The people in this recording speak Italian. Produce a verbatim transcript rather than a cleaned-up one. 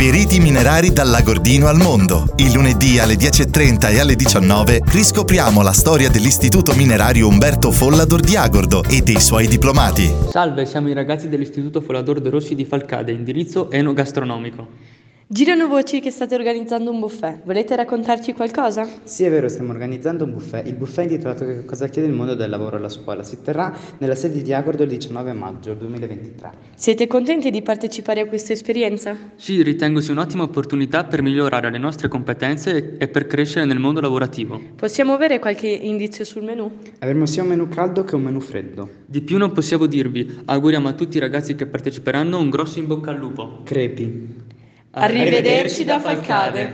I riti minerari dall'Agordino al mondo. Il lunedì alle dieci e trenta e alle diciannove riscopriamo la storia dell'Istituto Minerario Umberto Follador di Agordo e dei suoi diplomati. Salve, siamo i ragazzi dell'Istituto Follador De Rossi di Falcade, indirizzo enogastronomico. Girano voci che state organizzando un buffet. Volete raccontarci qualcosa? Sì, è vero, stiamo organizzando un buffet. Il buffet è intitolato Che cosa chiede il mondo del lavoro alla scuola. Si terrà nella sede di Agordo il diciannove maggio duemilaventitré. Siete contenti di partecipare a questa esperienza? Sì, ritengo sia un'ottima opportunità per migliorare le nostre competenze e per crescere nel mondo lavorativo. Possiamo avere qualche indizio sul menù? Avremo sia un menù caldo che un menù freddo. Di più non possiamo dirvi. Auguriamo a tutti i ragazzi che parteciperanno un grosso in bocca al lupo. Crepi. Arrivederci da Falcade.